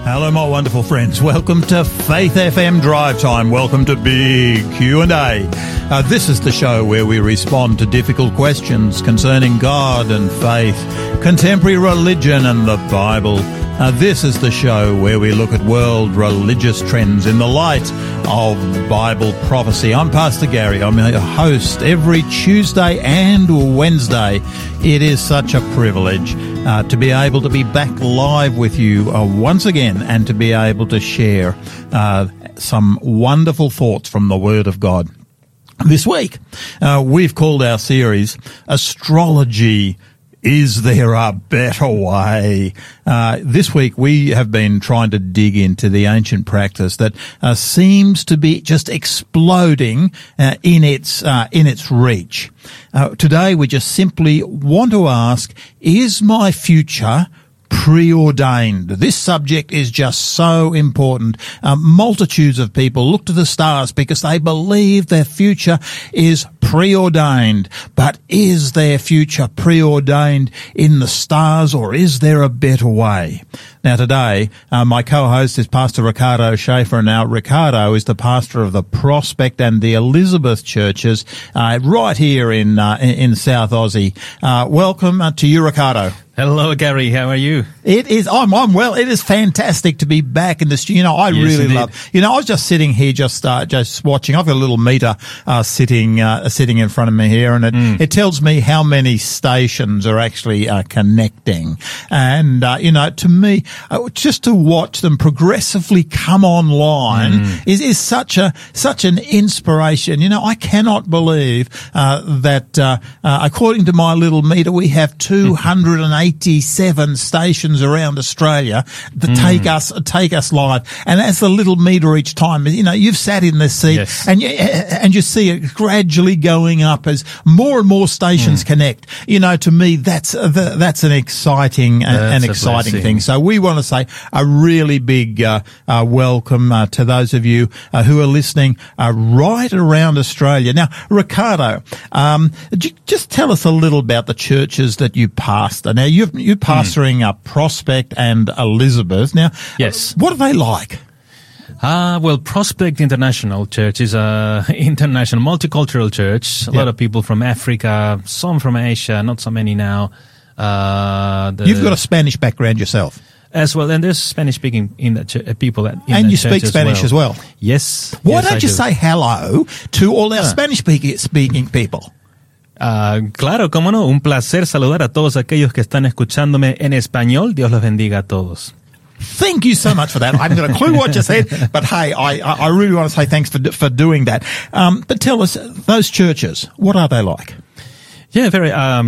Hello, my wonderful friends. Welcome to Faith FM Drive Time. Welcome to Big Q&A. This is the show where we respond to difficult questions concerning God and faith, contemporary religion and the Bible. This is the show where we look at world religious trends in the light of Bible prophecy. I'm Pastor Gary. I'm your host every Tuesday and Wednesday. It is such a privilege to be able to be back live with you once again and to be able to share some wonderful thoughts from the Word of God. This week, we've called our series Astrology. Is there a better way? This week we have been trying to dig into the ancient practice that seems to be just exploding in its reach. Today we just simply want to ask, is my future preordained? This subject is just so important. Multitudes of people look to the stars because they believe their future is preordained. But is their future preordained in the stars, or is there a better way? Now today, my co-host is Pastor Ricardo Schaefer. Now Ricardo is the pastor of the Prospect and the Elizabeth churches right here in South Aussie. Welcome to you, Ricardo. Hello, Gary. How are you? I'm well. It is fantastic to be back in the studio. I really love, I was just sitting here, just watching. I've got a little meter, sitting in front of me here, and it tells me how many stations are actually, connecting. And, to me, just to watch them progressively come online is such an inspiration. I cannot believe, that, according to my little meter, we have 287 stations around Australia that take us live. And as the little meter each time, you've sat in this seat, yes, and you see it gradually going up as more and more stations connect. To me, that's an exciting thing. So we want to say a really big welcome to those of you who are listening right around Australia. Now, Ricardo, just tell us a little about the churches that you pastor. Now, you're pastoring Prospect and Elizabeth. Now, yes, what are they like? Well, Prospect International Church is a international multicultural church. A lot of people from Africa, some from Asia, not so many now. You've got a Spanish background yourself. As well, and there's Spanish-speaking people in and you speak Spanish as well. Yes. Why don't you say hello to all our Spanish-speaking people? Claro, cómo no. Un placer saludar a todos aquellos que están escuchándome en español. Dios los bendiga a todos. Thank you so much for that. I haven't got a clue what you said, but hey, I really want to say thanks for doing that. But tell us, those churches, what are they like? Yeah, very.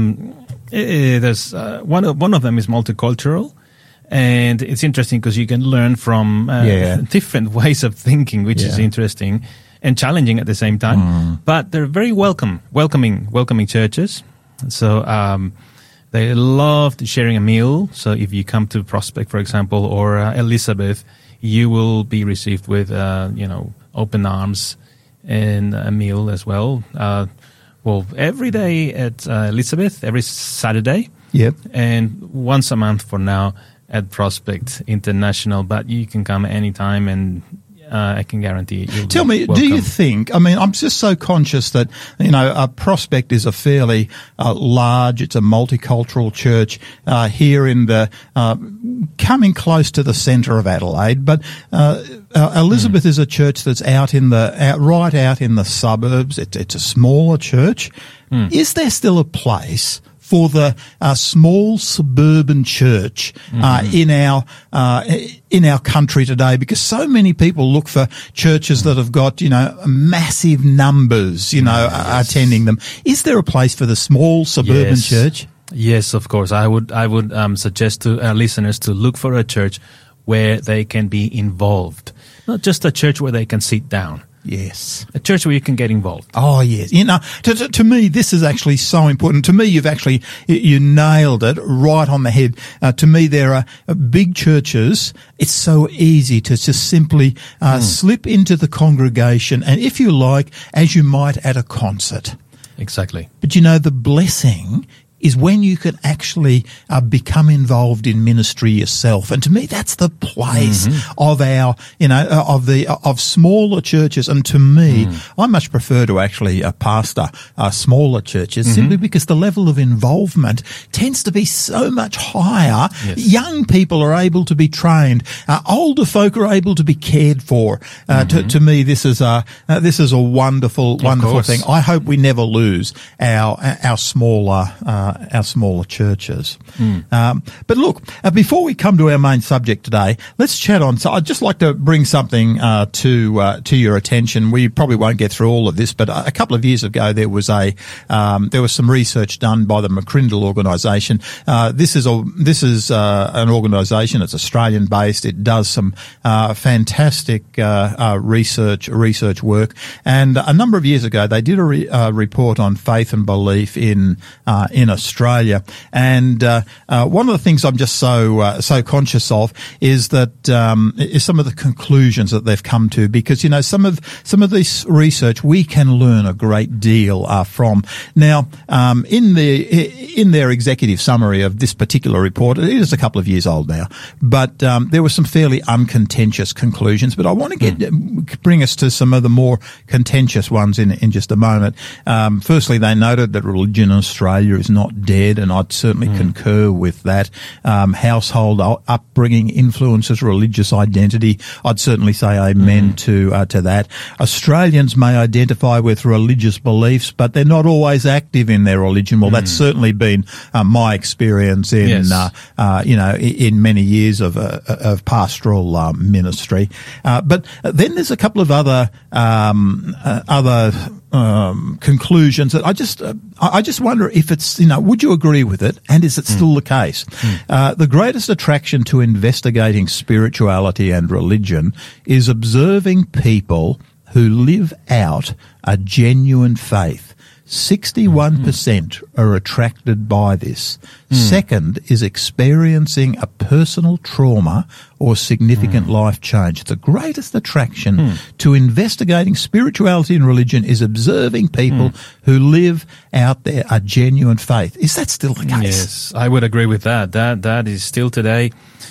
There's one of them is multicultural. And it's interesting because you can learn from different ways of thinking, which is interesting and challenging at the same time. But they're very welcoming churches. So they love sharing a meal. So if you come to Prospect, for example, or Elizabeth, you will be received with open arms and a meal as well. Well, every day at Elizabeth, every Saturday, and once a month for now at Prospect International, but you can come anytime, and I can guarantee you'll Tell me, welcome. Do you think, I'm just so conscious that, Prospect is a fairly large, it's a multicultural church here in the, coming close to the centre of Adelaide, but Elizabeth is a church that's right out in the suburbs. It's a smaller church. Is there still a place for the small suburban church in our country today? Because so many people look for churches that have got massive numbers attending them. Is there a place for the small suburban church? Yes, of course. I would suggest to our listeners to look for a church where they can be involved, not just a church where they can sit down. Yes. A church where you can get involved. Oh, yes. To me, this is actually so important. To me, you nailed it right on the head. To me, there are big churches. It's so easy to just simply slip into the congregation, and if you like, as you might at a concert. Exactly. But the blessing is when you can actually become involved in ministry yourself. And to me, that's the place of our, of smaller churches. And to me, I much prefer to actually pastor smaller churches simply because the level of involvement tends to be so much higher. Yes. Young people are able to be trained. Older folk are able to be cared for. To me, this is a wonderful thing. I hope we never lose our smaller churches. But look, before we come to our main subject today, let's chat on. So I'd just like to bring something to your attention. We probably won't get through all of this, but a couple of years ago there was some research done by the McCrindle organisation. This is an organisation. It's Australian based. It does some fantastic research work. And a number of years ago they did a report on faith and belief in Australia. And one of the things I'm just so conscious of is that is some of the conclusions that they've come to, because some of this research we can learn a great deal from. Now, in their executive summary of this particular report, it is a couple of years old now, but there were some fairly uncontentious conclusions. But I want to bring us to some of the more contentious ones in just a moment. Firstly, they noted that religion in Australia is not dead, and I'd certainly concur with that. Household upbringing influences religious identity. I'd certainly say amen to that. Australians may identify with religious beliefs, but they're not always active in their religion. Well, that's certainly been my experience in many years of pastoral ministry. But then there's a couple of other conclusions that I just wonder if it's, would you agree with it, and is it still the case? The greatest attraction to investigating spirituality and religion is observing people who live out a genuine faith. 61% are attracted by this. Second is experiencing a personal trauma or significant life change. The greatest attraction to investigating spirituality and religion is observing people who live out there a genuine faith. Is that still the case? Yes, I would agree with that. That is still today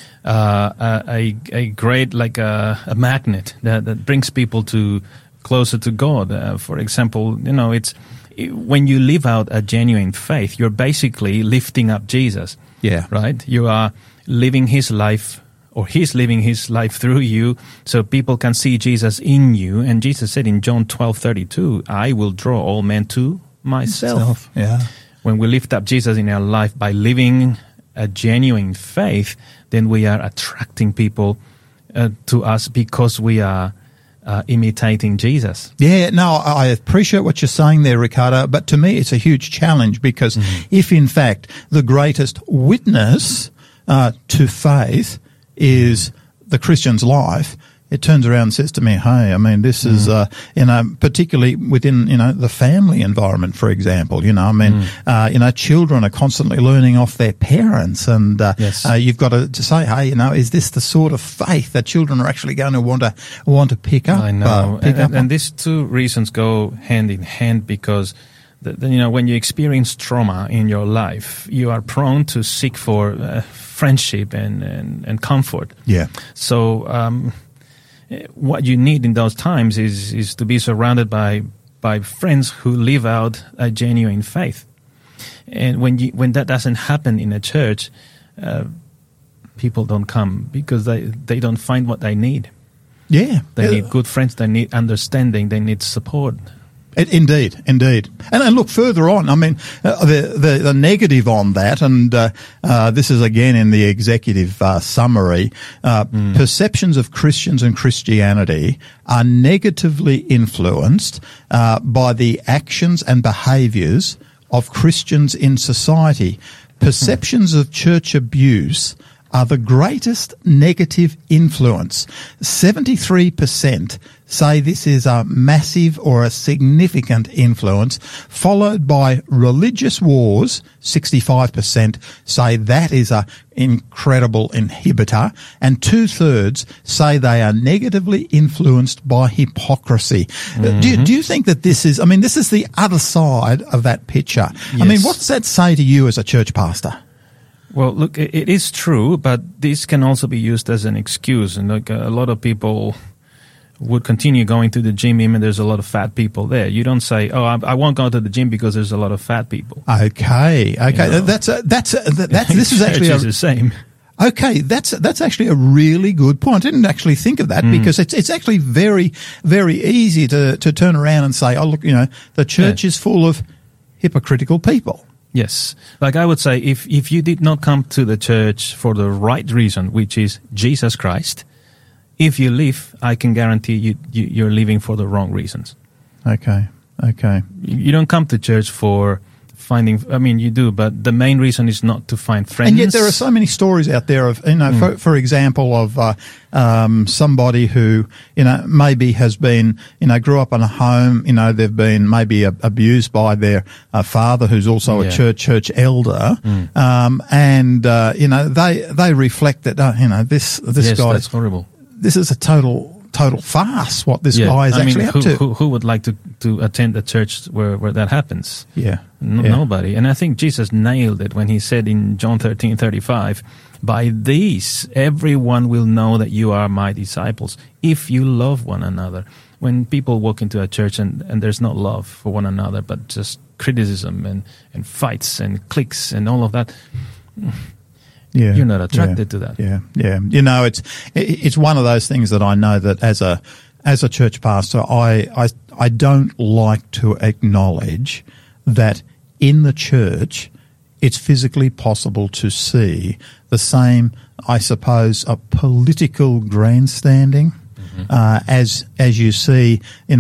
a great, like a magnet that brings people closer to God. For example, when you live out a genuine faith, you're basically lifting up Jesus. Yeah. Right? You are living his life, or he's living his life through you, so people can see Jesus in you. And Jesus said in John 12:32, I will draw all men to myself. Yeah. When we lift up Jesus in our life by living a genuine faith, then we are attracting people to us because we are imitating Jesus. Yeah, no, I appreciate what you're saying there, Ricardo, but to me it's a huge challenge, because if in fact the greatest witness to faith is the Christian's life, it turns around and says to me, hey, I mean, this is, particularly within, the family environment, for example, children are constantly learning off their parents, and you've got to say, hey, is this the sort of faith that children are actually going to want to pick up? I know. And these two reasons go hand in hand, because when you experience trauma in your life, you are prone to seek for friendship and comfort. Yeah. So, what you need in those times is to be surrounded by friends who live out a genuine faith. And when that doesn't happen in a church, people don't come because they don't find what they need. Yeah. They need good friends, they need understanding, they need support. Indeed. And look, further on, I mean, the negative on that, and this is again in the executive summary, perceptions of Christians and Christianity are negatively influenced by the actions and behaviours of Christians in society. Perceptions of church abuse are the greatest negative influence. 73% say this is a massive or a significant influence, followed by religious wars. 65% say that is a incredible inhibitor, and 2/3 say they are negatively influenced by hypocrisy. Do you think that this is, this is the other side of that picture? Yes. What does that say to you as a church pastor? Well, look, it is true, but this can also be used as an excuse. And a lot of people would continue going to the gym even there's a lot of fat people there. You don't say, I won't go to the gym because there's a lot of fat people. Okay. This is actually the same. Okay, that's actually a really good point. I didn't actually think of that because it's actually very, very easy to turn around and say, the church is full of hypocritical people. Yes. Like I would say, if you did not come to the church for the right reason, which is Jesus Christ, if you leave, I can guarantee you're leaving for the wrong reasons. Okay. You don't come to church for finding, you do, but the main reason is not to find friends. And yet there are so many stories out there of, for example, of somebody who, maybe has been, grew up in a home, they've been maybe abused by their father, who's also a church elder, and they reflect that, this guy, that's horrible. This is a total farce. What this guy is actually up to. Who would like to attend a church where that happens? Yeah. Nobody. And I think Jesus nailed it when he said in John 13:35, "By these everyone will know that you are my disciples if you love one another." When people walk into a church and there's not love for one another, but just criticism and fights and cliques and all of that. Yeah, you're not attracted to that. Yeah. It's one of those things that I know that as a church pastor, I don't like to acknowledge that in the church it's physically possible to see the same, I suppose, a political grandstanding as you see, in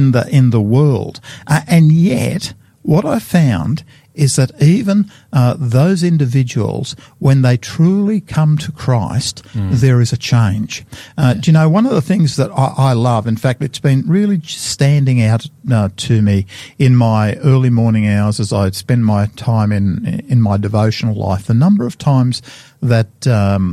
the world, and yet what I found is that even those individuals, when they truly come to Christ, there is a change. Do you know, one of the things that I love, in fact, it's been really standing out to me in my early morning hours as I spend my time in my devotional life, the number of times that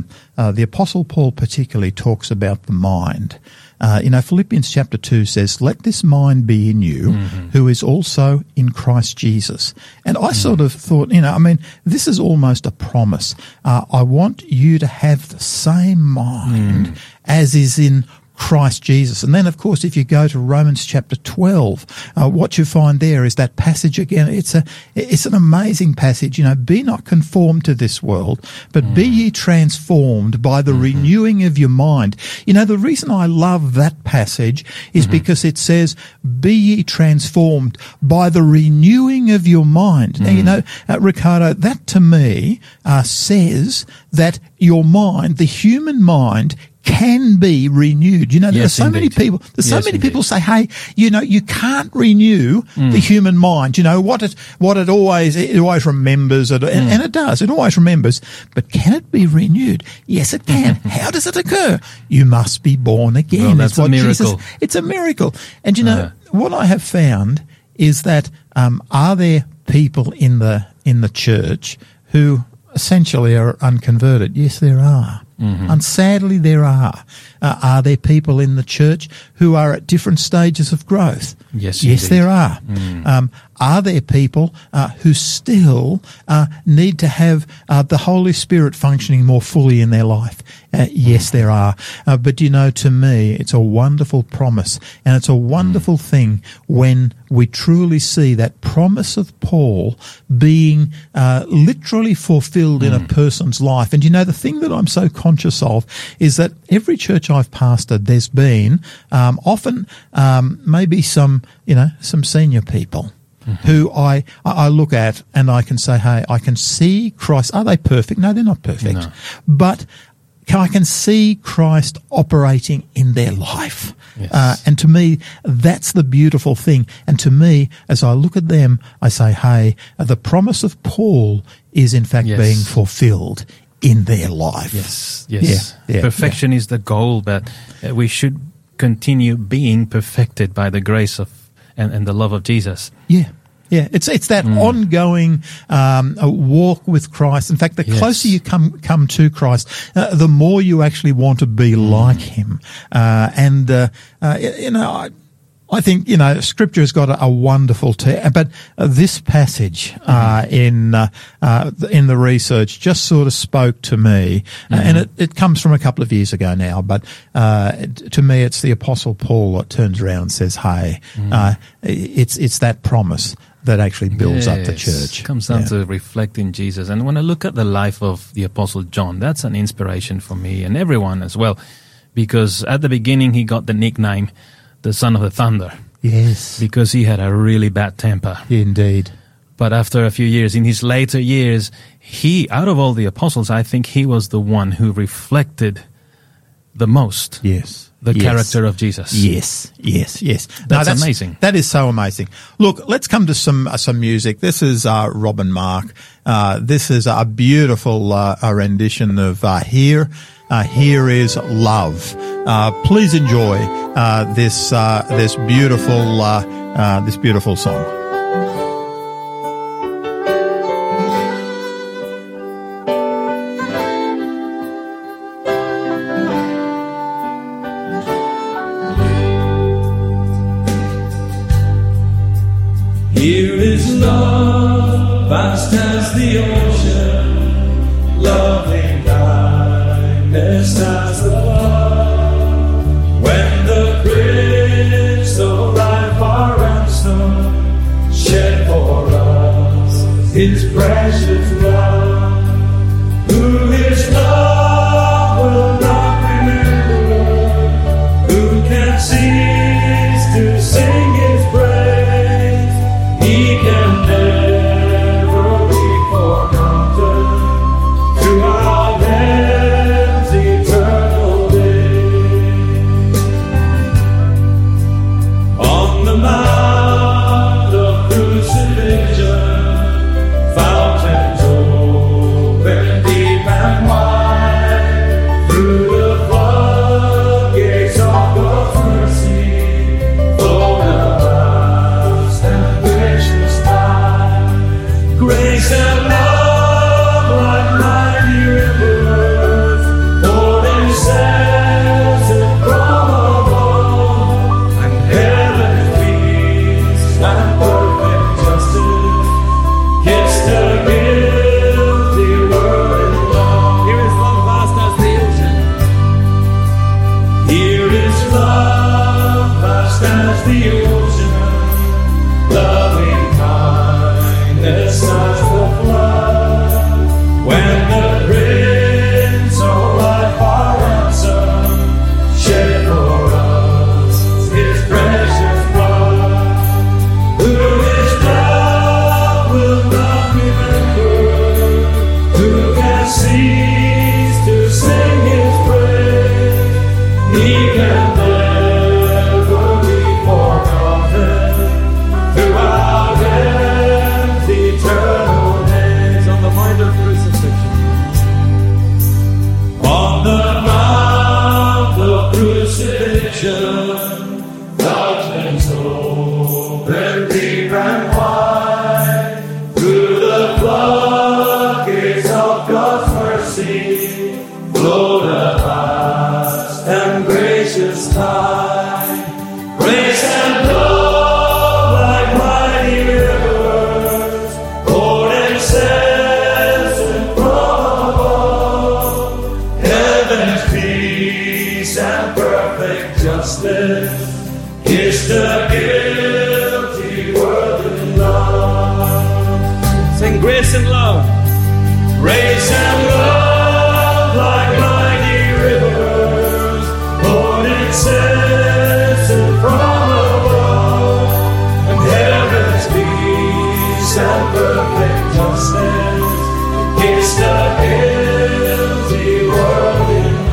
the Apostle Paul particularly talks about the mind. Philippians chapter 2 says, "Let this mind be in you, who is also in Christ Jesus." And I sort of thought, this is almost a promise. I want you to have the same mind as is in Christ Jesus. And then, of course, if you go to Romans chapter 12, what you find there is that passage again. It's an amazing passage. Be not conformed to this world, but be ye transformed by the renewing of your mind. The reason I love that passage is because it says, be ye transformed by the renewing of your mind. Now, Ricardo, that to me says that your mind, the human mind, can be renewed. There are so many people. There's so many people say, "Hey, you can't renew the human mind. What it always remembers, and it does. It always remembers. But can it be renewed? Yes, it can. How does it occur? You must be born again. Well, that's a miracle. It's a miracle. And what I have found is that are there people in the church who essentially are unconverted? Yes, there are. And sadly, there are. Are there people in the church who are at different stages of growth? Yes, there are. Are there people who still need to have the Holy Spirit functioning more fully in their life? Yes, there are. But to me, it's a wonderful promise, and it's a wonderful thing when we truly see that promise of Paul being literally fulfilled in a person's life. And the thing that I'm so conscious of is that every church I've pastored, there's been often maybe some senior people who I look at and I can say, hey, I can see Christ. Are they perfect? No, they're not perfect. No. But I can see Christ operating in their life. Yes. And to me, that's the beautiful thing. And to me, as I look at them, I say, hey, the promise of Paul is in fact being fulfilled in their life. Yes. Perfection is the goal, but we should continue being perfected by the grace of and the love of Jesus. Yeah. It's that ongoing walk with Christ. In fact, the closer you come to Christ, the more you actually want to be like Him. I think, Scripture has got a wonderful but this passage in the research just sort of spoke to me, and it comes from a couple of years ago now, but to me it's the Apostle Paul that turns around and says, hey, it's that promise that actually builds up the church. It comes down to reflecting Jesus. And when I look at the life of the Apostle John, that's an inspiration for me and everyone as well, because at the beginning he got the nickname the Son of the Thunder. Yes. Because he had a really bad temper. Indeed. But after a few years, in his later years, out of all the apostles, I think he was the one who reflected the most. Yes. The character of Jesus. Yes. That's amazing. That is so amazing. Look, let's come to some music. This is Rob and Mark. This is a beautiful rendition of Here. Here is Love. Please enjoy this beautiful song. Here is love, vast as the ocean, loving kindness as the flood. When the Prince of life, our ransom, shed for us His precious blood, who His love will not remember, who can cease to sing His praise. He can never be forgotten throughout heaven's eternal day. On the mount of crucifixion, fountains open deep and wide. Through the floodgates of God's mercy, flow the vast and gracious tide. Grace and love like mighty rivers, poured incessant from above, and heaven's peace and perfect justice kiss the guilty world in love. Here is love vast as the ocean. Here is love vast as the ocean, loving kindness as the flood. When the Prince of life, our ransom, shed for us His precious blood, who His love will not remember, who can cease to sing His praise. He can never be forgotten throughout heaven's eternal days. On the mount of crucifixion, on the mount of crucifixion, fountains open deep and wide. Through the floodgates of God's mercy, flow the vast and gracious tide. Grace and love like mighty rivers, poured incessant from above. Heaven's peace and perfect justice kiss the guilty world in love. Sing grace and love. Grace and love like mighty rivers, poured incessant from above, and heaven's peace and perfect justice kiss the guilty world in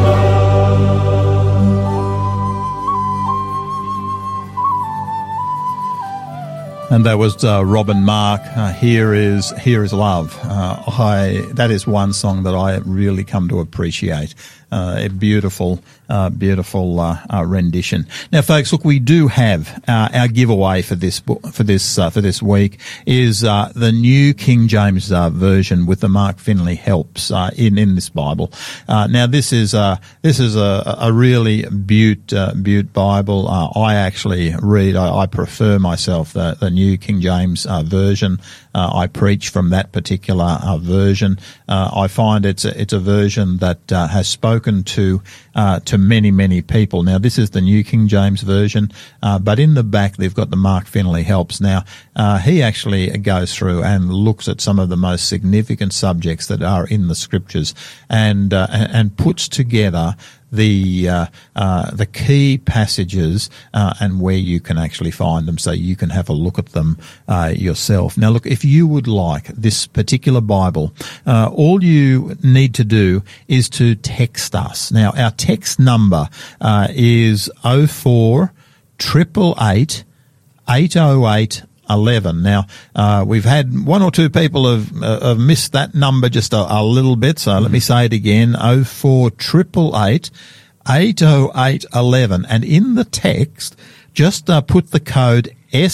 love. And And that was Robin Mark. Here is Love. That is one song that I really come to appreciate. A beautiful rendition. Now, folks, look, we do have our giveaway for this week is the New King James Version with the Mark Finley helps in this Bible. Now, this is a really beaut Bible. I actually read. I prefer myself the New King James Version. I preach from that particular version. I find it's a version that has spoken to many people. Now, this is the New King James Version, but in the back they've got the Mark Finley helps. Now, he actually goes through and looks at some of the most significant subjects that are in the Scriptures and puts together the key passages and where you can actually find them, so you can have a look at them yourself. Now, look, if you would like this particular Bible, all you need to do is to text us. Now, our text number is 04 888 808 11. Now, we've had one or two people have missed that number just a little bit, so let me say it again, 04 888 808 11. And in the text, just put the code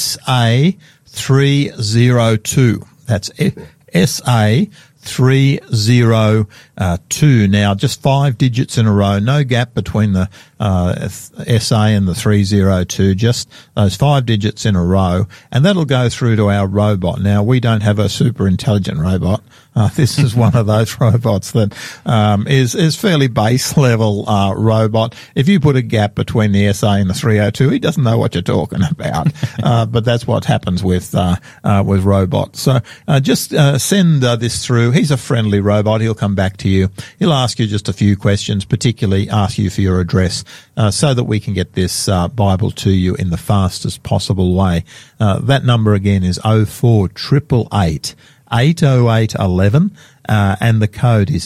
SA302. That's SA302. Now, just 5 digits in a row, no gap between the SA and the 302, just those 5 digits in a row, and that'll go through to our robot. Now, we don't have a super intelligent robot. This is one of those robots that is fairly base level robot. If you put a gap between the SA and the 302, he doesn't know what you're talking about. But that's what happens with robots. So just send this through. He's a friendly robot. He'll come back to you. He'll ask you just a few questions, particularly ask you for your address, so that we can get this Bible to you in the fastest possible way. That number again is 04 888 808 11, and the code is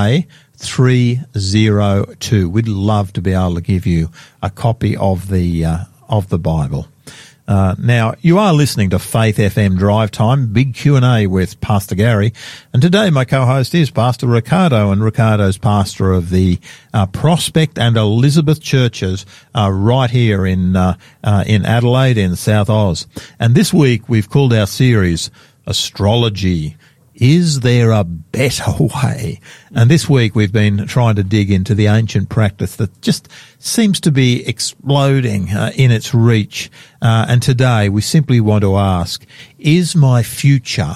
SA302. We'd love to be able to give you a copy of the Bible. Now, you are listening to Faith FM Drive Time, big Q&A with Pastor Gary. And today my co-host is Pastor Ricardo, and Ricardo's pastor of the Prospect and Elizabeth churches right here in Adelaide in South Oz. And this week we've called our series Astrology. Is there a better way? And this week we've been trying to dig into the ancient practice that just seems to be exploding in its reach. And today we simply want to ask, is my future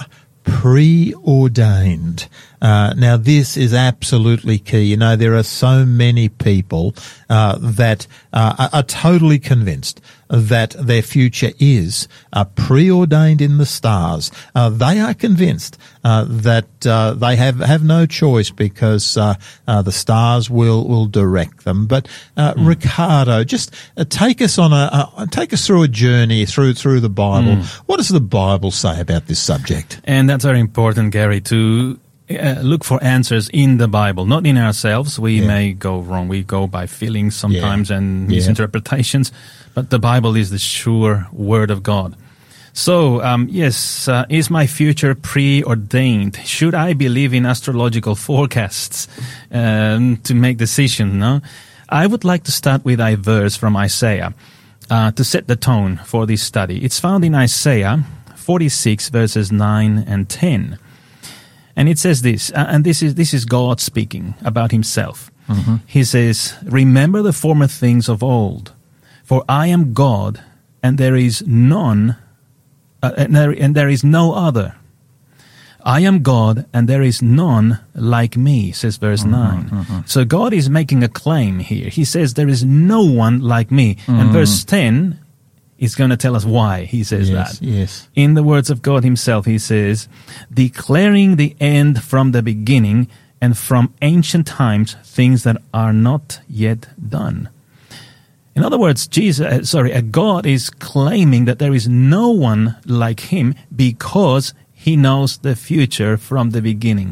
preordained? Now, this is absolutely key. You know, there are so many people that are totally convinced that their future is preordained in the stars. They are convinced that they have no choice because the stars will direct them. But Ricardo, just take us through a journey through the Bible. What does the Bible say about this subject? And that's very important, Gary, to look for answers in the Bible, not in ourselves. We may go wrong. We go by feelings sometimes and misinterpretations, but the Bible is the sure Word of God. So, is my future preordained? Should I believe in astrological forecasts to make decisions? No? I would like to start with a verse from Isaiah to set the tone for this study. It's found in Isaiah 46 verses 9 and 10. And it says this, and this is God speaking about himself. Mm-hmm. He says, "Remember the former things of old, for I am God, and there is none, and there is no other. I am God, and there is none like me," says verse 9. Mm-hmm. So God is making a claim here. He says, there is no one like me. Mm-hmm. And verse 10 is going to tell us why he says that. Yes. In the words of God himself, he says, "Declaring the end from the beginning, and from ancient times things that are not yet done." In other words, God is claiming that there is no one like him because he knows the future from the beginning.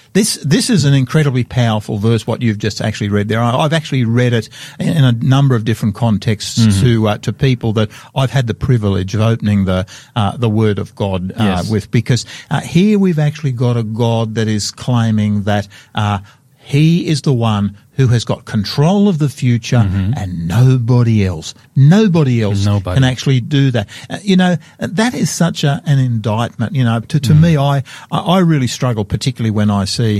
This is an incredibly powerful verse, what you've just actually read there. I've actually read it in a number of different contexts to people that I've had the privilege of opening the Word of God with, because here we've actually got a God that is claiming that He is the one who has got control of the future, and nobody else can actually do that. That is such an indictment. To me, I really struggle, particularly when I see,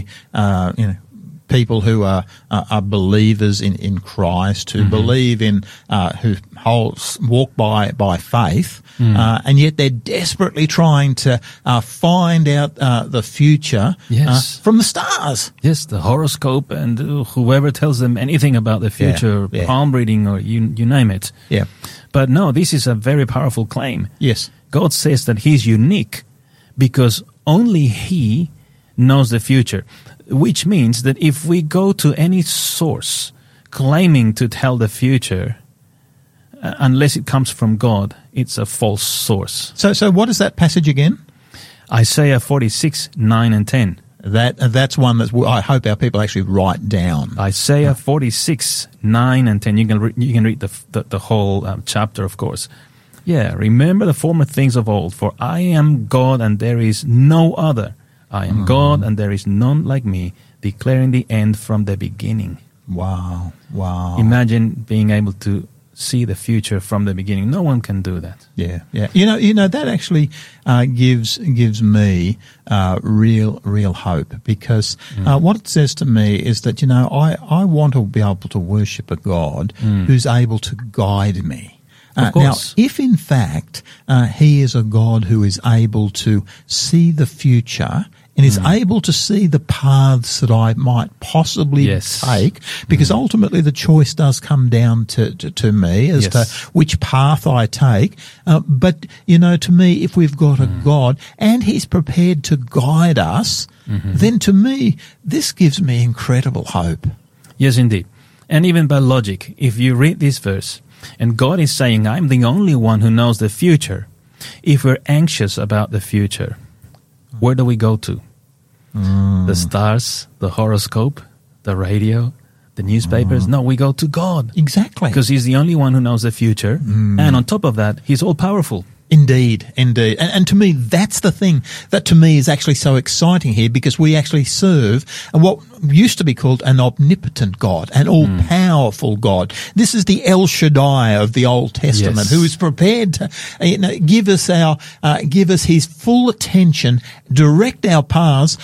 people who are believers in Christ, who believe in, who walk by faith, and yet they're desperately trying to find out the future from the stars. Yes, the horoscope and whoever tells them anything about the future, palm reading or you name it. Yeah. But no, this is a very powerful claim. Yes. God says that He's unique because only He knows the future, which means that if we go to any source claiming to tell the future, unless it comes from God, it's a false source. So what is that passage again? Isaiah 46, 9 and 10. That's one that I hope our people actually write down. Isaiah 46, 9 and 10. You can read the whole chapter, of course. Yeah, remember the former things of old, for I am God and there is no other. I am God and there is none like me, declaring the end from the beginning. Wow. Imagine being able to see the future from the beginning. No one can do that. Yeah. That actually gives me real hope, because what it says to me is that I want to be able to worship a God who's able to guide me. Now, if in fact He is a God who is able to see the future and is able to see the paths that I might possibly take, because ultimately the choice does come down to me as to which path I take. But, to me, if we've got a God and He's prepared to guide us, then to me, this gives me incredible hope. Yes, indeed. And even by logic, if you read this verse, and God is saying, I'm the only one who knows the future. If we're anxious about the future, where do we go to? The stars, the horoscope, the radio, the newspapers? No, we go to God. Exactly. Because He's the only one who knows the future. And on top of that, He's all-powerful. Indeed. And to me, that's the thing that to me is actually so exciting here, because we actually serve what used to be called an omnipotent God, an all-powerful God. This is the El Shaddai of the Old Testament, who is prepared to give us His full attention, direct our paths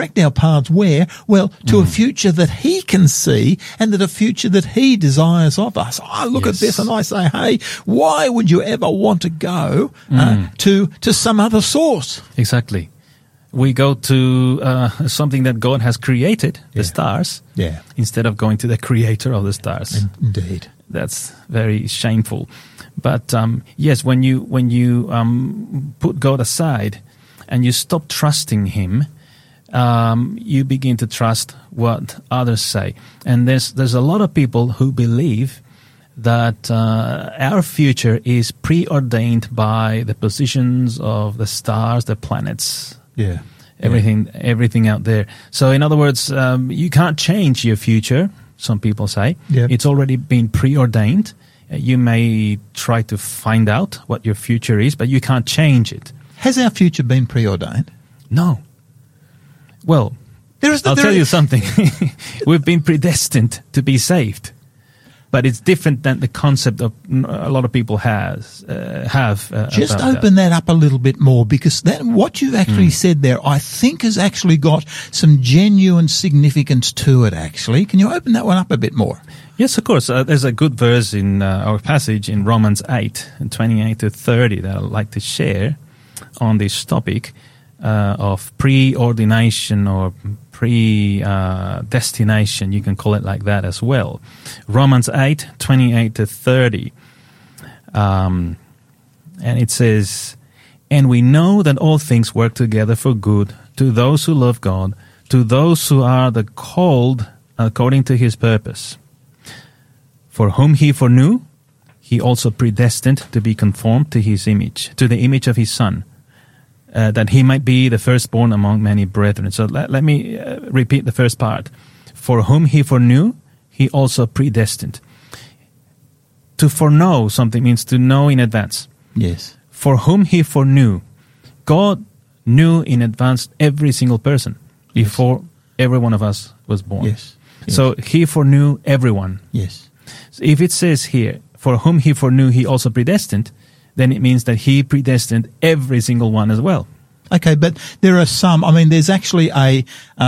where? Well, to a future that He can see and that a future that He desires of us. I look at this and I say, hey, why would you ever want to go to some other source? Exactly. We go to something that God has created, the stars, instead of going to the creator of the stars. Indeed. That's very shameful. But yes, when you put God aside and you stop trusting Him, you begin to trust what others say. And there's a lot of people who believe that our future is preordained by the positions of the stars, the planets, everything out there. So in other words, you can't change your future, some people say. It's already been preordained. You may try to find out what your future is, but you can't change it. Has our future been preordained? No. Well, I'll tell you something. We've been predestined to be saved. But it's different than the concept of a lot of people have. Just open that up a little bit more, because what you've actually said there, I think, has actually got some genuine significance to it, actually. Can you open that one up a bit more? Yes, of course. There's a good verse in our passage in Romans 8, 28 to 30 that I'd like to share on this topic of preordination or predestination. You can call it like that as well. Romans 8, 28 to 30. And it says, and we know that all things work together for good to those who love God, to those who are the called according to His purpose. For whom He foreknew, He also predestined to be conformed to His image, to the image of His Son, that he might be the firstborn among many brethren. So let me repeat the first part. For whom he foreknew, he also predestined. To foreknow something means to know in advance. Yes. For whom he foreknew, God knew in advance every single person before every one of us was born. Yes. Yes. So he foreknew everyone. Yes. So if it says here, for whom he foreknew, he also predestined, then it means that he predestined every single one as well. Okay, but there are some. I mean, there's actually a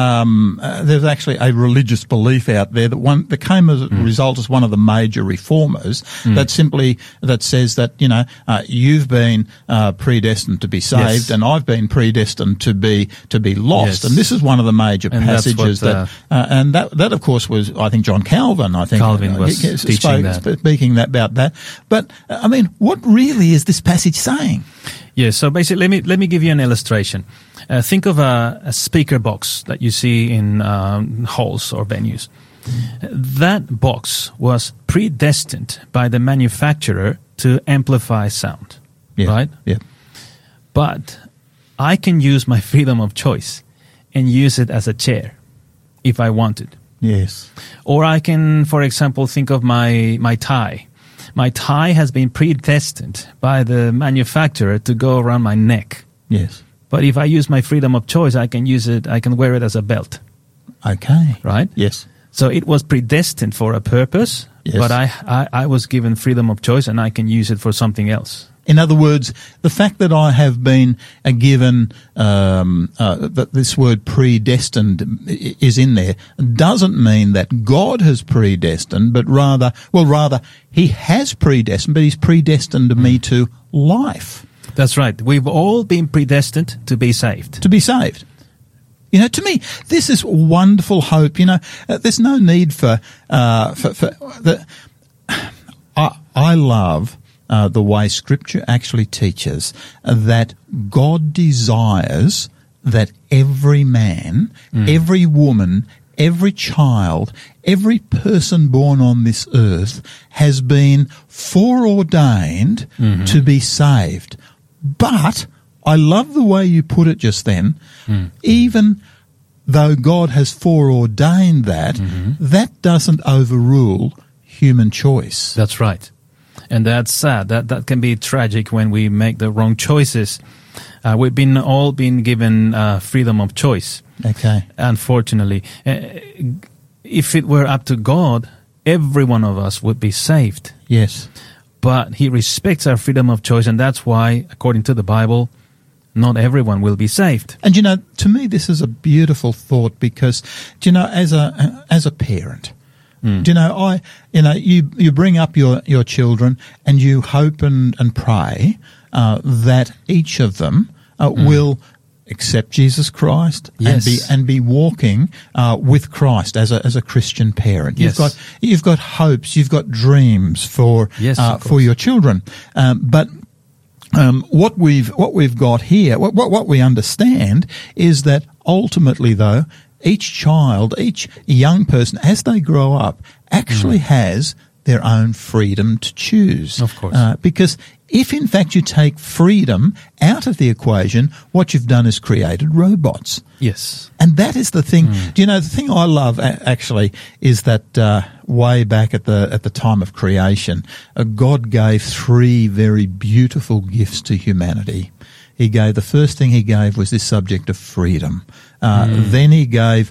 religious belief out there that came as a result as one of the major reformers that says that you've been predestined to be saved, and I've been predestined to be lost, and this is one of the major passages and that of course was, I think, John Calvin. I think Calvin was speaking about that. But I mean, what really is this passage saying? Yes, so basically, let me give you an illustration. Think of a speaker box that you see in halls or venues. That box was predestined by the manufacturer to amplify sound, right? Yeah. But I can use my freedom of choice and use it as a chair if I wanted. Yes. Or I can, for example, think of my tie. My tie has been predestined by the manufacturer to go around my neck. Yes. But if I use my freedom of choice, I can wear it as a belt. Okay. Right? Yes. So it was predestined for a purpose, but I was given freedom of choice and I can use it for something else. In other words, the fact that I have been given that this word predestined is in there doesn't mean that God has predestined, but rather he has predestined, but he's predestined me to life. That's right. We've all been predestined to be saved. To be saved. To me, this is wonderful hope. There's no need for the. I love the way Scripture actually teaches that God desires that every man, every woman, every child, every person born on this earth has been foreordained to be saved. But I love the way you put it just then. Even though God has foreordained that, that doesn't overrule human choice. That's right. And that's sad. That can be tragic when we make the wrong choices. We've all been given freedom of choice. Okay. Unfortunately. If it were up to God, every one of us would be saved. Yes. But he respects our freedom of choice, and that's why, according to the Bible, not everyone will be saved. And to me, this is a beautiful thought because, as a parent, you bring up your children and you hope and pray that each of them will accept Jesus Christ and be walking with Christ as a Christian parent. Yes. You've got hopes, you've got dreams for your children, but. What we've got here, what we understand is that ultimately, though, each child, each young person, as they grow up, actually has their own freedom to choose. Of course. Because if, in fact, you take freedom out of the equation, what you've done is created robots. Yes. And that is the thing. The thing I love, actually, is that way back at the time of creation, God gave three very beautiful gifts to humanity. The first thing he gave was this subject of freedom. Then he gave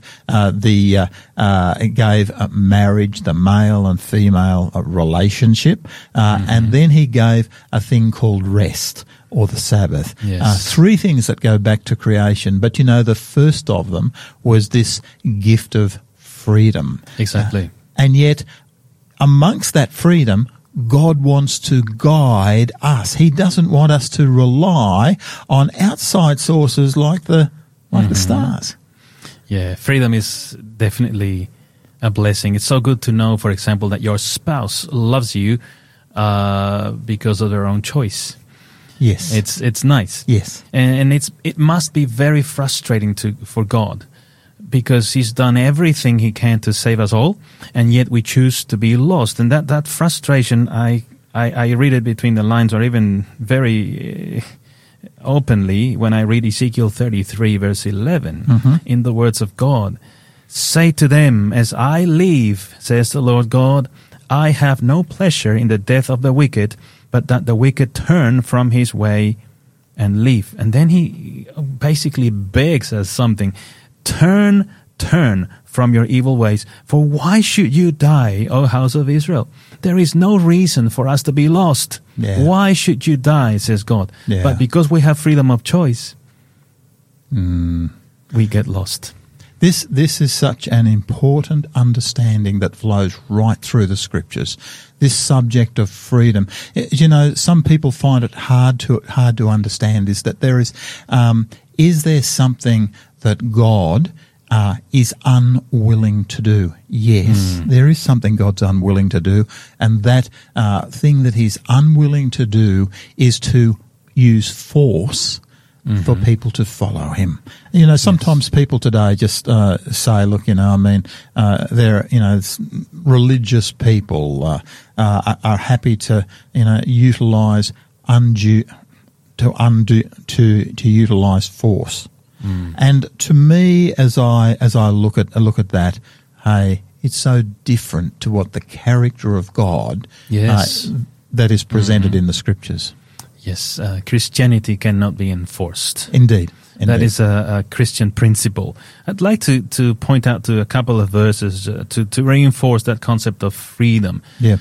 marriage, the male and female relationship, and then he gave a thing called rest or the Sabbath. Yes. Three things that go back to creation, but the first of them was this gift of freedom. Exactly. And yet, amongst that freedom, God wants to guide us. He doesn't want us to rely on outside sources like the stars. Yeah, freedom is definitely a blessing. It's so good to know, for example, that your spouse loves you because of their own choice. Yes. It's nice. Yes. And it must be very frustrating for God, because he's done everything he can to save us all, and yet we choose to be lost. And that frustration, I read it between the lines, or even very openly when I read Ezekiel 33 verse 11 in the words of God. Say to them, as I live, says the Lord God, I have no pleasure in the death of the wicked, but that the wicked turn from his way and live. And then he basically begs us something. Turn from your evil ways. For why should you die, O house of Israel? There is no reason for us to be lost. Yeah. Why should you die, says God? Yeah. But because we have freedom of choice, we get lost. This is such an important understanding that flows right through the scriptures. This subject of freedom. You know, some people find it hard to understand is that there is there something that God is unwilling to do? Yes, there is something God's unwilling to do, and that thing that he's unwilling to do is to use force for people to follow him. You know, sometimes people today just say, look, you know, I mean, they're, you know, religious people are happy to, you know, utilize utilize force. And to me, as I look at that, hey, it's so different to what the character of God that is presented in the scriptures. Yes, Christianity cannot be enforced. Indeed. That is a Christian principle. I'd like to point out to a couple of verses to reinforce that concept of freedom. Yeah.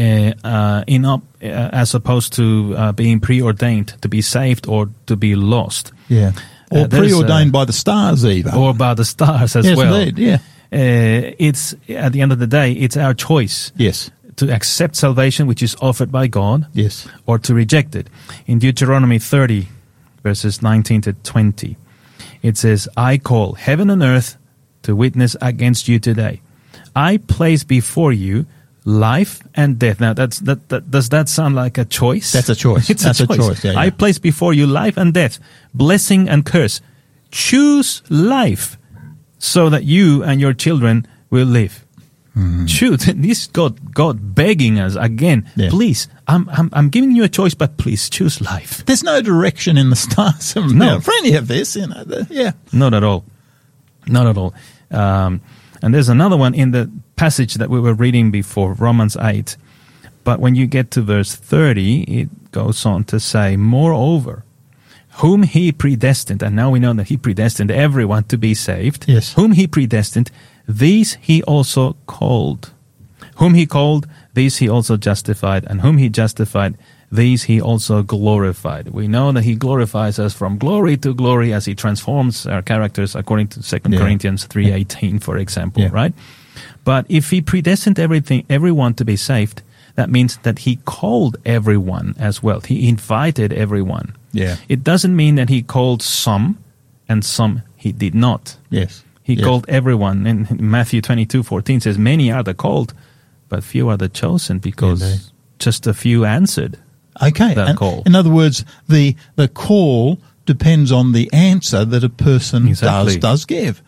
As opposed to being preordained to be saved or to be lost. Yeah. Or preordained by the stars even. Or by the stars as yes, well. Indeed, yeah. It's, at the end of the day, it's our choice. Yes. To accept salvation which is offered by God. Yes. Or to reject it. In Deuteronomy 30, verses 19 to 20, it says, I call heaven and earth to witness against you today. I place before you life and death. Now, does that sound like a choice? That's a choice. That's a choice. Yeah, yeah. I place before you life and death, blessing and curse. Choose life so that you and your children will live. Choose. This God begging us again. Yeah. Please, I'm giving you a choice, but please choose life. There's no direction in the stars. No, for any of this, you know. Not at all. Not at all. And there's another one in the passage that we were reading before, Romans 8. But when you get to verse 30, it goes on to say, moreover, whom he predestined, and now we know that he predestined everyone to be saved. Yes. Whom he predestined, these he also called. Whom he called, these he also justified. And whom he justified, these he also glorified. We know that he glorifies us from glory to glory as he transforms our characters according to 2 Corinthians 3:18, for example, right? But if he predestined everyone to be saved, that means that he called everyone as well. He invited everyone. Yeah. It doesn't mean that he called some and some he did not. Yes. He called everyone. And Matthew 22:14 says, many are the called, but few are the chosen, because just a few answered. Okay. That call. In other words, the call depends on the answer that a person does give.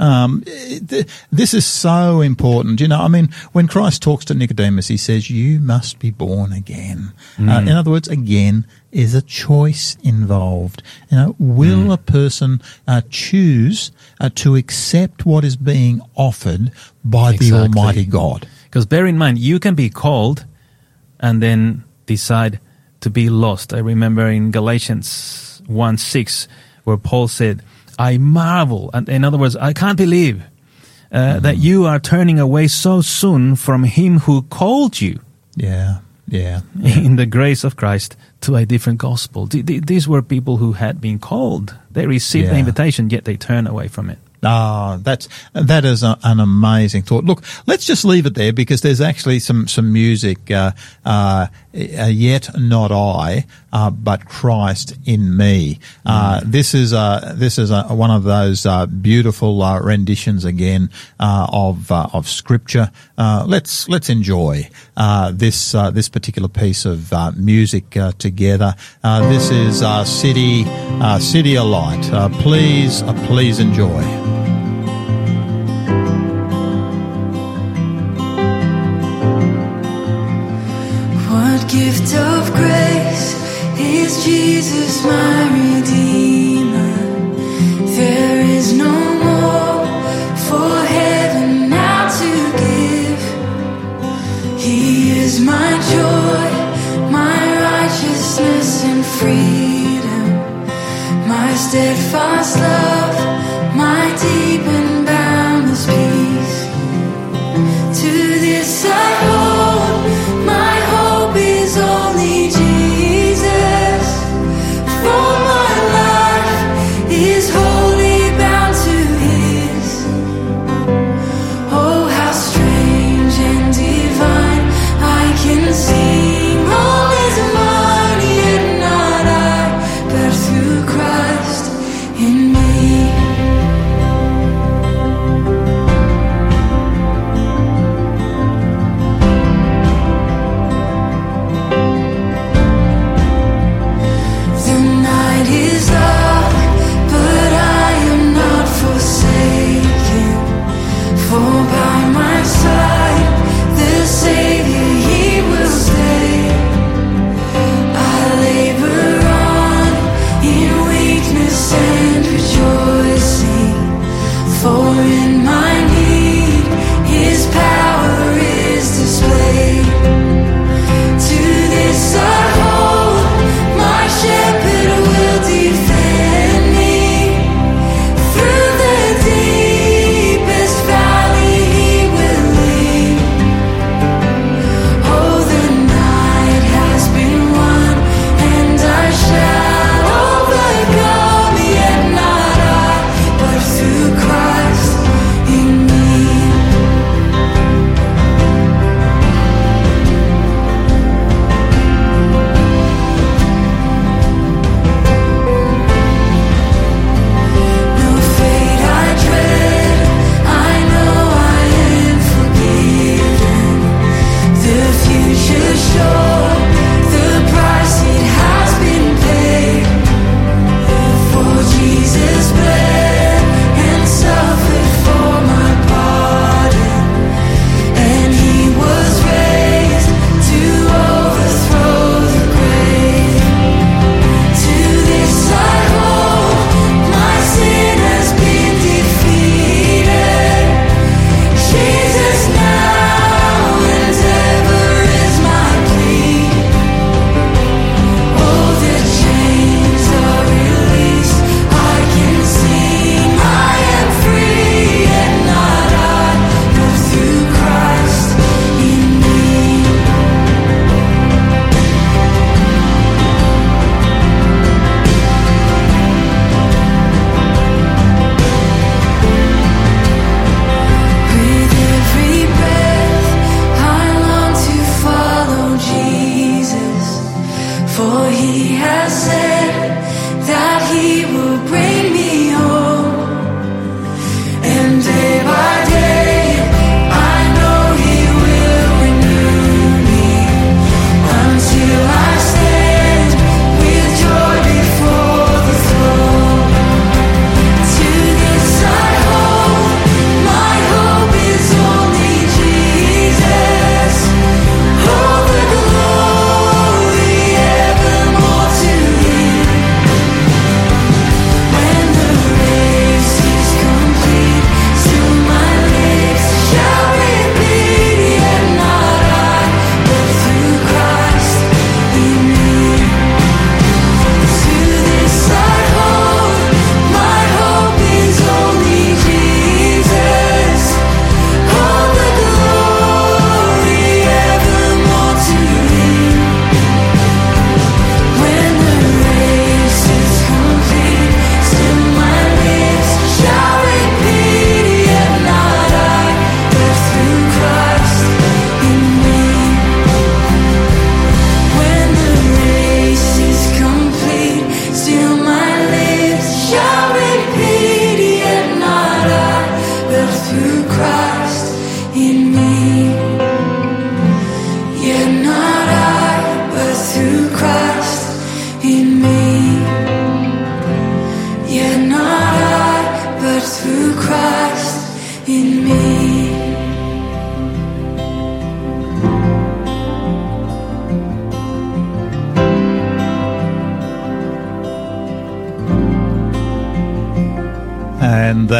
This is so important. You know, I mean, when Christ talks to Nicodemus, he says, you must be born again. In other words, again is a choice involved. You know, will a person choose to accept what is being offered by the Almighty God? Because bear in mind, you can be called and then decide to be lost. I remember in Galatians 1:6 where Paul said, I marvel, and in other words, I can't believe that you are turning away so soon from him who called you in the grace of Christ to a different gospel. These were people who had been called. They received the invitation, yet they turned away from it. That is an amazing thought. Look, let's just leave it there because there's actually some music. Yet not I, but Christ in me. This is one of those beautiful renditions again of Scripture. Let's enjoy this particular piece of music together. This is City of Light. Please enjoy. Gift of grace is Jesus my Redeemer. There is no more for heaven now to give. He is my joy, my righteousness and freedom, my steadfast love, my deep and boundless peace. To this I hold, my hope is only Jesus. For my life is wholly bound to His. Oh, how strange and divine, I can sing all is mine, yet not I, but through Christ in me.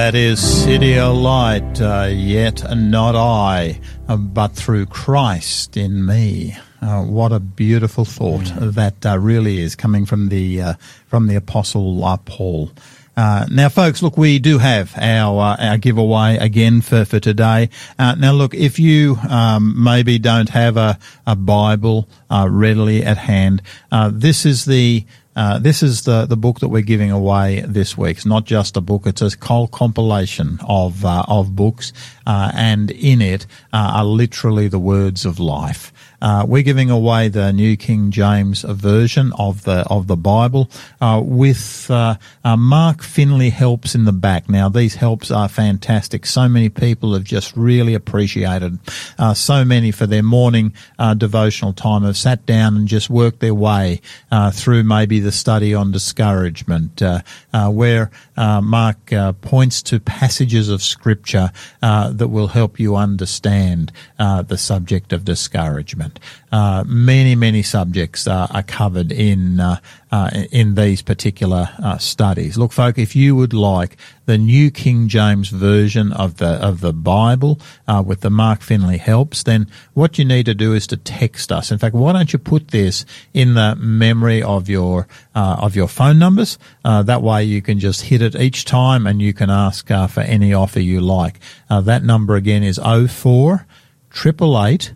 That is City of Light, yet not I, but through Christ in me. What a beautiful thought that really is coming from the Apostle Paul. Now, folks, look, we do have our giveaway again for today. Now, look, if you maybe don't have a Bible readily at hand, this is the book that we're giving away this week. It's not just a book; it's a whole compilation of books, and in it are literally the words of life. We're giving away the New King James version of the Bible with Mark Finley helps in the back. Now, these helps are fantastic. So many people have just really appreciated. So many for their morning devotional time have sat down and just worked their way through maybe the study on discouragement, where Mark points to passages of Scripture that will help you understand the subject of discouragement. Many subjects are covered in these particular studies. Look, folk, if you would like the New King James version of the Bible with the Mark Finley helps, then what you need to do is to text us. In fact, why don't you put this in the memory of your phone numbers? That way you can just hit it each time and you can ask for any offer you like. That number again is 04 888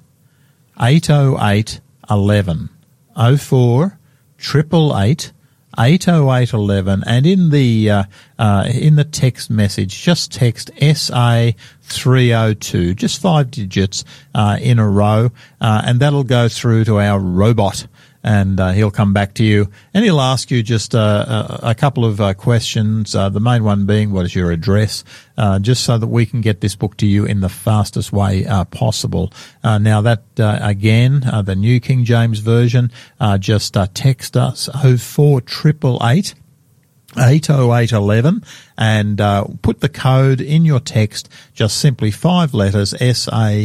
808 11. 04 888 808 11, and in the text message, just text SA 302, just 5 digits in a row, and that'll go through to our robot. And he'll come back to you, and he'll ask you just a couple of questions, the main one being, what is your address, just so that we can get this book to you in the fastest way possible. Now that, again, the New King James Version, just text us 04 888 808 11 and put the code in your text, just simply 5 letters, SA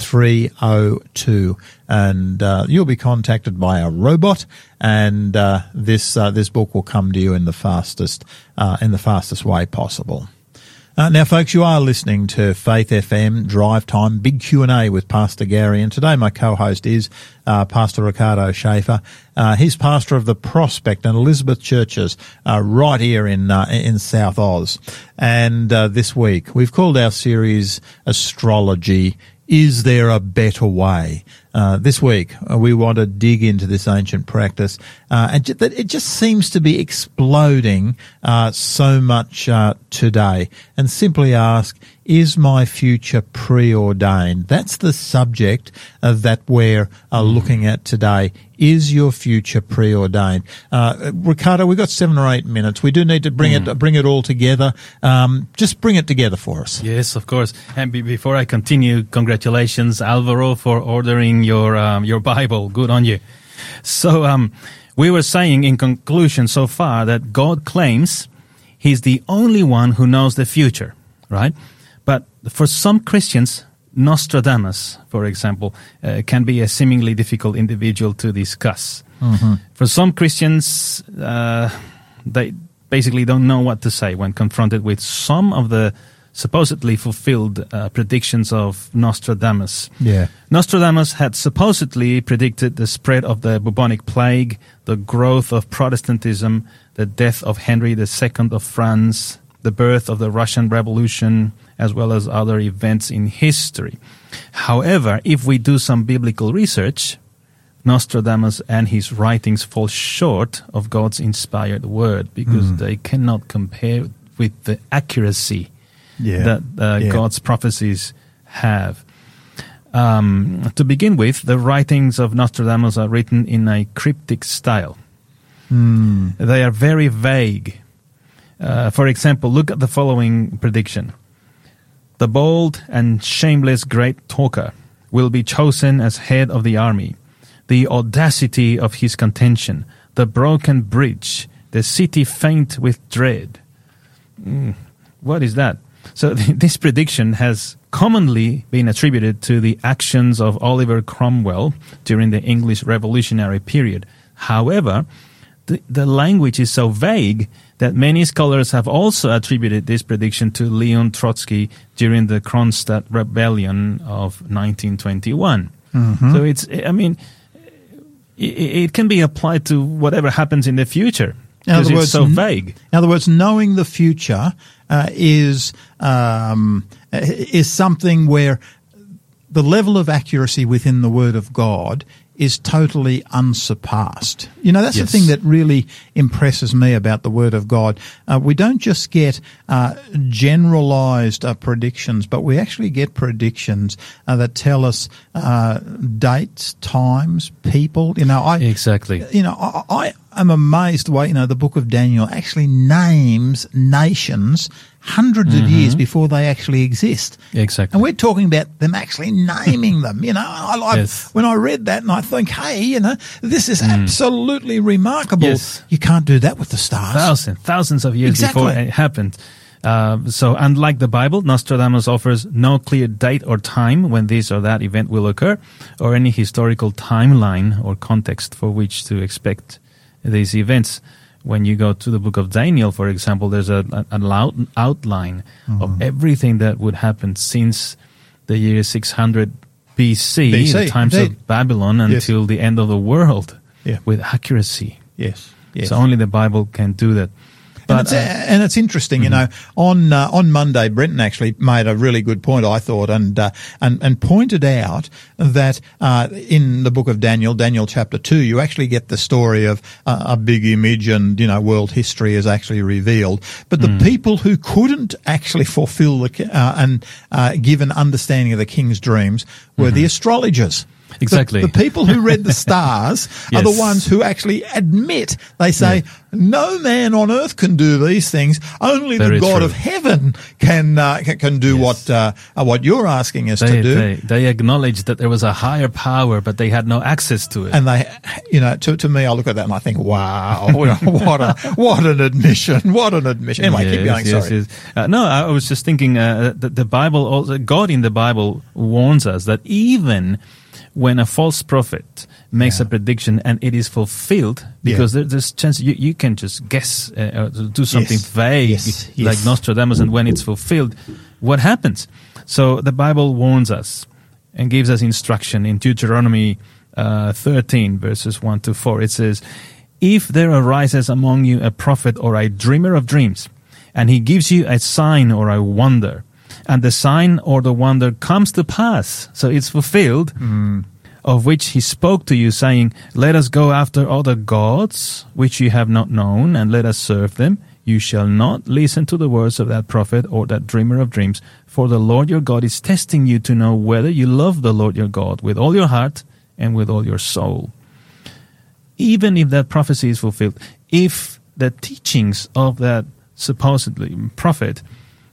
302, and you'll be contacted by a robot, and this book will come to you in the fastest way possible. Now, folks, you are listening to Faith FM Drive Time, Big Q&A with Pastor Gary, and today my co-host is Pastor Ricardo Schaefer. He's pastor of the Prospect and Elizabeth churches right here in South Oz. And this week we've called our series Astrology, Is There a Better Way? This week, we want to dig into this ancient practice, and it just seems to be exploding so much today, and simply ask, is my future preordained? That's the subject that we're looking at today. Is your future preordained? Ricardo, we've got 7 or 8 minutes. We do need to bring it all together. Just bring it together for us. Yes, of course. And before I continue, congratulations, Alvaro, for ordering your Bible. Good on you. So we were saying in conclusion so far that God claims He's the only one who knows the future, right? But for some Christians, Nostradamus, for example, can be a seemingly difficult individual to discuss. Mm-hmm. For some Christians, they basically don't know what to say when confronted with some of the supposedly fulfilled predictions of Nostradamus. Yeah. Nostradamus had supposedly predicted the spread of the bubonic plague, the growth of Protestantism, the death of Henry II of France, the birth of the Russian Revolution, as well as other events in history. However, if we do some biblical research, Nostradamus and his writings fall short of God's inspired word because they cannot compare with the accuracy that God's prophecies have. To begin with, the writings of Nostradamus are written in a cryptic style. They are very vague. For example, look at the following prediction. The bold and shameless great talker will be chosen as head of the army. The audacity of his contention, the broken bridge, the city faint with dread. What is that? So this prediction has commonly been attributed to the actions of Oliver Cromwell during the English Revolutionary period. However, the language is so vague that many scholars have also attributed this prediction to Leon Trotsky during the Kronstadt Rebellion of 1921. Mm-hmm. So it can be applied to whatever happens in the future because it's so vague. In other words, knowing the future is something where the level of accuracy within the Word of God is totally unsurpassed. You know, that's the thing that really impresses me about the Word of God. We don't just get generalized predictions, but we actually get predictions that tell us dates, times, people. You know, Exactly. You know, I am amazed the way, the book of Daniel actually names nations hundreds of years before they actually exist. Exactly. And we're talking about them actually naming them, When I read that and I think, hey, this is absolutely remarkable. Yes. You can't do that with the stars. Thousands of years before it happened. So unlike the Bible, Nostradamus offers no clear date or time when this or that event will occur, or any historical timeline or context for which to expect these events. When you go to the book of Daniel, for example, there's an outline of everything that would happen since the year 600 BC, the times of Babylon, until the end of the world, with accuracy. Yes. So only the Bible can do that. But, and it's interesting, on Monday, Brenton actually made a really good point, I thought, and pointed out that in the book of Daniel, Daniel chapter 2, you actually get the story of a big image and, world history is actually revealed. But the people who couldn't actually fulfill and give an understanding of the king's dreams were the astrologers. Exactly. The people who read the stars are the ones who actually admit, they say, no man on earth can do these things. Only the God of heaven can do what you're asking us to do. They acknowledge that there was a higher power, but they had no access to it. And they, to me, I look at that and I think, wow, what an admission. What an admission. Anyway, keep going. Sorry. No, I was just thinking that the Bible, God in the Bible warns us that even when a false prophet makes a prediction and it is fulfilled, because there's chance you can just guess or do something vague like Nostradamus, and when it's fulfilled, what happens? So the Bible warns us and gives us instruction in Deuteronomy 13 verses 1 to 4. It says, "If there arises among you a prophet or a dreamer of dreams, and he gives you a sign or a wonder, and the sign or the wonder comes to pass," so it's fulfilled, "of which he spoke to you, saying, let us go after other gods, which you have not known, and let us serve them. You shall not listen to the words of that prophet or that dreamer of dreams, for the Lord your God is testing you to know whether you love the Lord your God with all your heart and with all your soul." Even if that prophecy is fulfilled, if the teachings of that supposedly prophet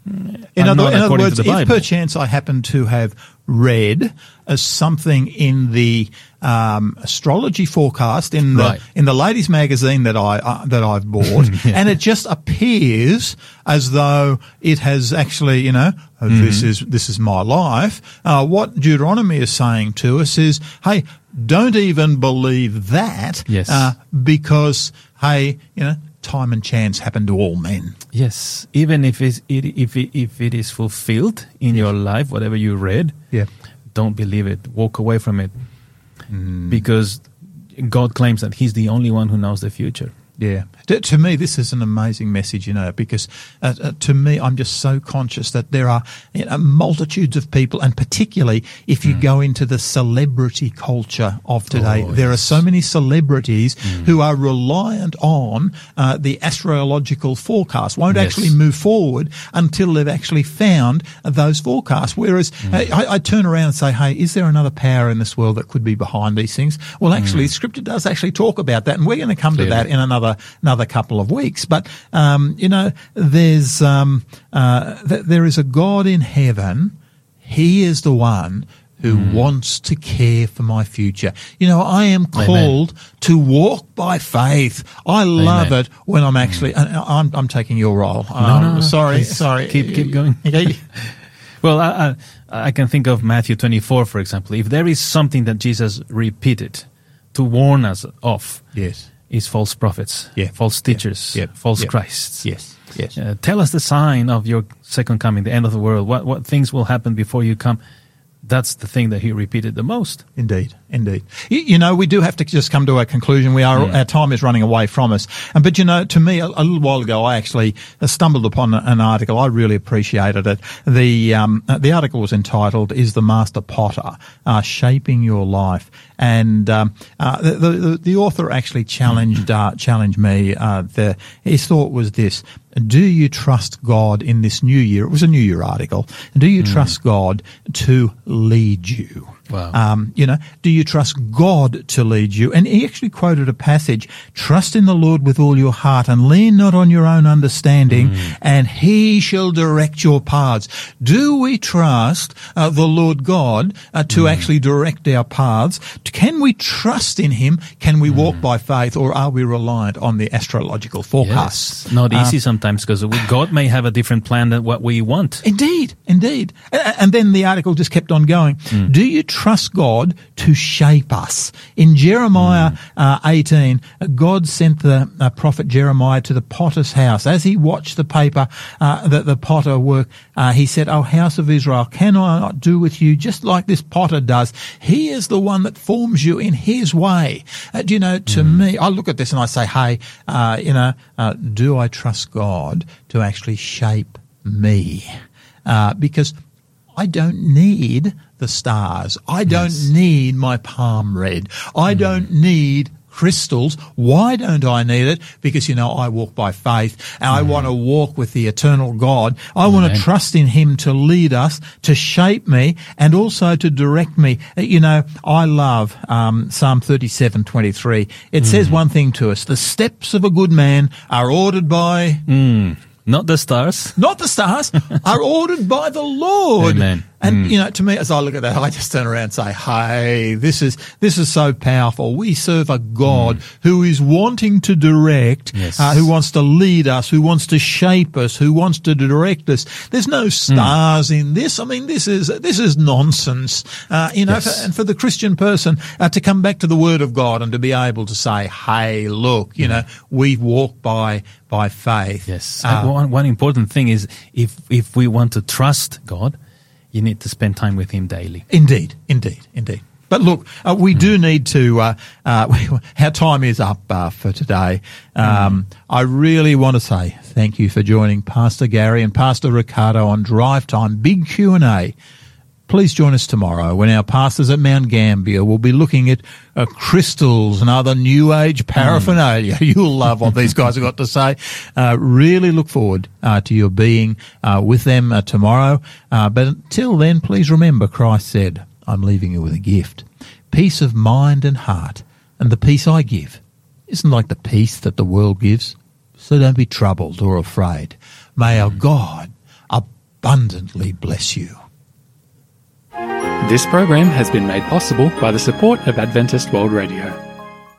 in other words, if perchance I happen to have read something in the astrology forecast in the ladies' magazine that I've bought, and it just appears as though it has actually, this is my life. What Deuteronomy is saying to us is, hey, don't even believe that, because hey, time and chance happen to all men. Yes, even if it is fulfilled in your life, whatever you read, don't believe it. Walk away from it, because God claims that He's the only one who knows the future. Yeah. To me, this is an amazing message, because to me, I'm just so conscious that there are multitudes of people, and particularly if you go into the celebrity culture of today, there are so many celebrities who are reliant on the astrological forecast, won't actually move forward until they've actually found those forecasts. Whereas I turn around and say, hey, is there another power in this world that could be behind these things? Well, actually, Scripture does actually talk about that, and we're going to come to that in another couple of weeks. But there's there is a God in heaven. He is the one who wants to care for my future. I am called to walk by faith. I love it when I'm actually. I'm taking your role. No, sorry. Keep going. Okay. Well, I can think of Matthew 24, for example. If there is something that Jesus repeated to warn us of, is false prophets, false teachers, false Christs. Yes. Tell us the sign of your second coming, the end of the world. What things will happen before you come? That's the thing that he repeated the most. Indeed. You know, we do have to just come to a conclusion. Our time is running away from us. But, you know, to me, a little while ago, I actually stumbled upon an article. I really appreciated it. The article was entitled, "Is the Master Potter Shaping Your Life?" And the author actually challenged me. His thought was this: do you trust God in this new year? It was a New Year article. Do you trust God to lead you? Wow. You know, do you trust God to lead you? And he actually quoted a passage: "Trust in the Lord with all your heart and lean not on your own understanding, and he shall direct your paths." Do we trust the Lord God to actually direct our paths? Can we trust in him? Can we walk by faith, or are we reliant on the astrological forecasts? Yes. Not easy sometimes, because God may have a different plan than what we want. Indeed. And then the article just kept on going. Do you trust God to shape us? In Jeremiah 18, God sent the prophet Jeremiah to the potter's house. As he watched the potter work, he said, "O house of Israel, can I not do with you just like this potter does? He is the one that forms you in his way." Do you know, to me, I look at this and I say, hey, do I trust God to actually shape me? Because I don't need the stars. I don't need my palm red. I don't need crystals. Why don't I need it? Because, you know, I walk by faith, and I want to walk with the eternal God. I want to trust in him to lead us, to shape me, and also to direct me. You know, I love Psalm 37:23. It says one thing to us: the steps of a good man are ordered by... Not the stars. Not the stars, are ordered by the Lord. Amen. And, you know, to me, as I look at that, I just turn around and say, hey, this is so powerful. We serve a God who is wanting to direct, who wants to lead us, who wants to shape us, who wants to direct us. There's no stars in this. I mean, this is nonsense. And for the Christian person to come back to the Word of God and to be able to say, hey, look, you know, we walk by faith. Yes. One important thing is if we want to trust God, you need to spend time with him daily. Indeed. But look, we do need to, our time is up for today. I really want to say thank you for joining Pastor Gary and Pastor Ricardo on Drive Time, Big Q&A. Please join us tomorrow when our pastors at Mount Gambier will be looking at crystals and other New Age paraphernalia. You'll love what these guys have got to say. Really look forward to your being with them tomorrow. But until then, please remember Christ said, "I'm leaving you with a gift, peace of mind and heart, and the peace I give isn't like the peace that the world gives. So don't be troubled or afraid. May our God abundantly bless you." This program has been made possible by the support of Adventist World Radio.